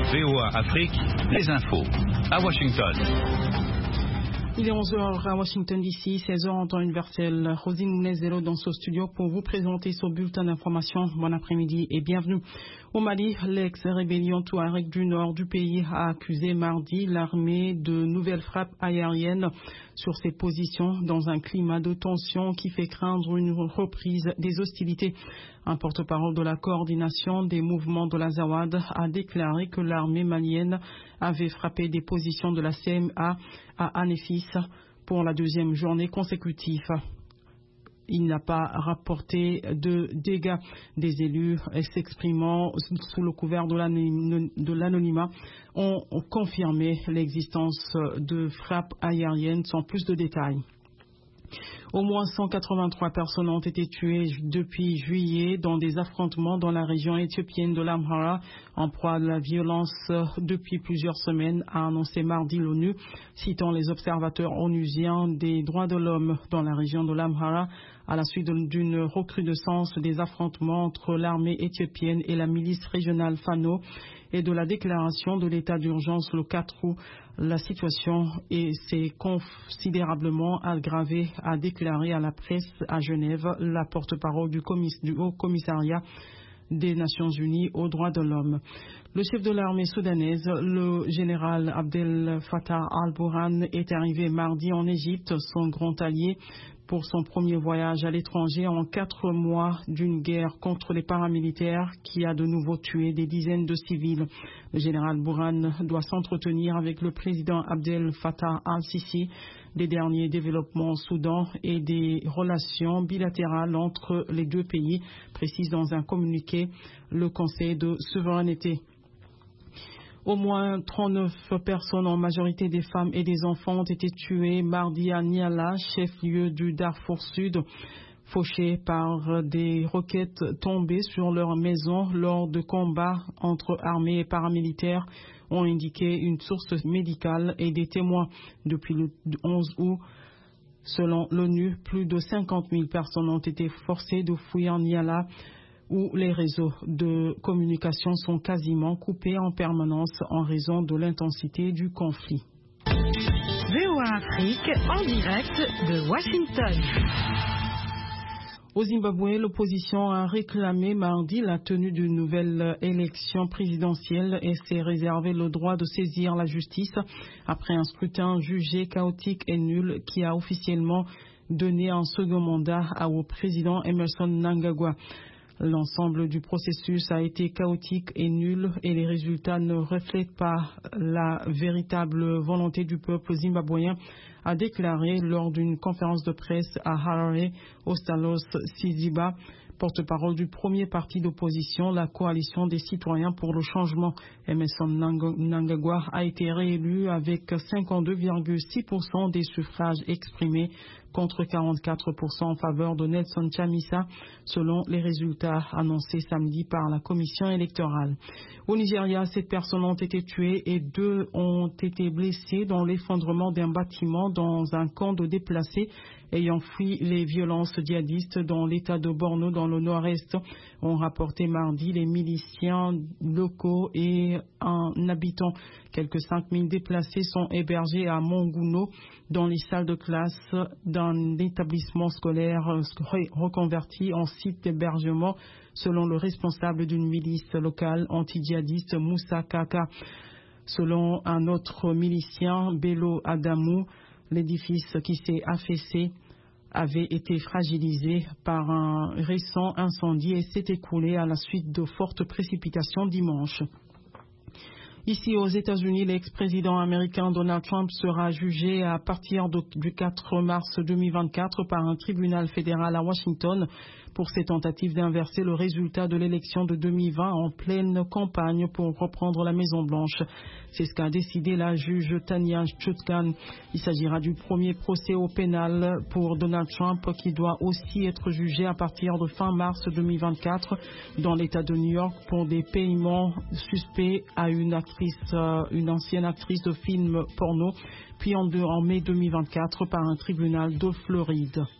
VOA Afrique, les infos. À Washington. Il est 11h à Washington DC, 16h en temps universel. Rosine Mounezelo dans ce studio pour vous présenter ce bulletin d'information. Bon après-midi et bienvenue. Au Mali, l'ex-rébellion Touareg du nord du pays a accusé mardi l'armée de nouvelles frappes aériennes sur ses positions dans un climat de tension qui fait craindre une reprise des hostilités. Un porte-parole de la coordination des mouvements de l'Azawad a déclaré que l'armée malienne avait frappé des positions de la CMA à Anefis pour la deuxième journée consécutive. Il n'a pas rapporté de dégâts. Des élus s'exprimant sous le couvert de l'anonymat ont confirmé l'existence de frappes aériennes sans plus de détails. Au moins 183 personnes ont été tuées depuis juillet dans des affrontements dans la région éthiopienne de l'Amhara, en proie à la violence depuis plusieurs semaines, a annoncé mardi l'ONU, citant les observateurs onusiens des droits de l'homme dans la région de l'Amhara à la suite d'une recrudescence des affrontements entre l'armée éthiopienne et la milice régionale Fano et de la déclaration de l'état d'urgence le 4 août. La situation s'est considérablement aggravée, a déclaré à la presse à Genève la porte-parole du Haut Commissariat des Nations Unies aux droits de l'homme. Le chef de l'armée soudanaise, le général Abdel Fattah al-Burhan, est arrivé mardi en Égypte, son grand allié, pour son premier voyage à l'étranger en 4 mois d'une guerre contre les paramilitaires qui a de nouveau tué des dizaines de civils. Le général Burhan doit s'entretenir avec le président Abdel Fattah al-Sisi des derniers développements au Soudan et des relations bilatérales entre les deux pays, précise dans un communiqué le Conseil de souveraineté. Au moins 39 personnes, en majorité des femmes et des enfants, ont été tuées mardi à Niala, chef-lieu du Darfour Sud, fauchées par des roquettes tombées sur leur maison lors de combats entre armées et paramilitaires, ont indiqué une source médicale et des témoins. Depuis le 11 août, selon l'ONU, plus de 50 000 personnes ont été forcées de fuir Niala, où les réseaux de communication sont quasiment coupés en permanence en raison de l'intensité du conflit. VOA Afrique en direct de Washington. Au Zimbabwe, l'opposition a réclamé mardi la tenue d'une nouvelle élection présidentielle et s'est réservé le droit de saisir la justice après un scrutin jugé chaotique et nul qui a officiellement donné un second mandat au président Emmerson Mnangagwa. L'ensemble du processus a été chaotique et nul et les résultats ne reflètent pas la véritable volonté du peuple zimbabwéen, a déclaré lors d'une conférence de presse à Harare, Ostalos Siziba, porte-parole du premier parti d'opposition, la coalition des citoyens pour le changement. Emmerson Mnangagwa a été réélu avec 52,6% des suffrages exprimés contre 44% en faveur de Nelson Chamisa, selon les résultats annoncés samedi par la commission électorale. Au Nigeria, 7 personnes ont été tuées et 2 ont été blessées dans l'effondrement d'un bâtiment dans un camp de déplacés ayant fui les violences djihadistes dans l'état de Borno dans le nord-est, ont rapporté mardi les miliciens locaux et un habitant. Quelques 5000 déplacés sont hébergés à Monguno dans les salles de classe d'un établissement scolaire reconverti en site d'hébergement, selon le responsable d'une milice locale anti-djihadiste Moussa Kaka. Selon un autre milicien, Bello Adamou, l'édifice qui s'est affaissé avait été fragilisé par un récent incendie et s'est écoulé à la suite de fortes précipitations dimanche. Ici aux États-Unis, l'ex-président américain Donald Trump sera jugé à partir du 4 mars 2024 par un tribunal fédéral à Washington pour ses tentatives d'inverser le résultat de l'élection de 2020 en pleine campagne pour reprendre la Maison-Blanche. C'est ce qu'a décidé la juge Tanya Chutkan. Il s'agira du premier procès au pénal pour Donald Trump qui doit aussi être jugé à partir de fin mars 2024 dans l'État de New York pour des paiements suspects à une ancienne actrice de films porno, puis en mai 2024 par un tribunal de Floride.